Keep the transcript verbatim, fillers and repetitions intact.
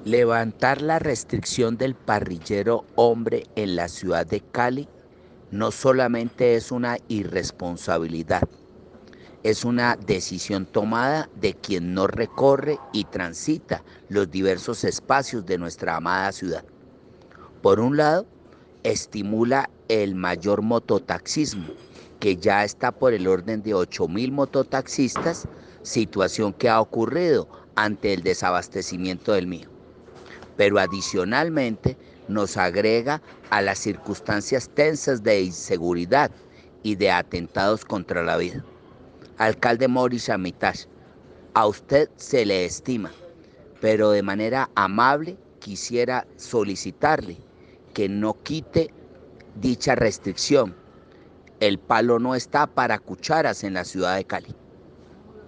Levantar la restricción del parrillero hombre en la ciudad de Cali no solamente es una irresponsabilidad, es una decisión tomada de quien no recorre y transita los diversos espacios de nuestra amada ciudad. Por un lado, estimula el mayor mototaxismo, que ya está por el orden de ocho mil mototaxistas, situación que ha ocurrido ante el desabastecimiento del mío. Pero adicionalmente nos agrega a las circunstancias tensas de inseguridad y de atentados contra la vida. Alcalde Maurice Armitage, a usted se le estima, pero de manera amable quisiera solicitarle que no quite dicha restricción. El palo no está para cucharas en la ciudad de Cali.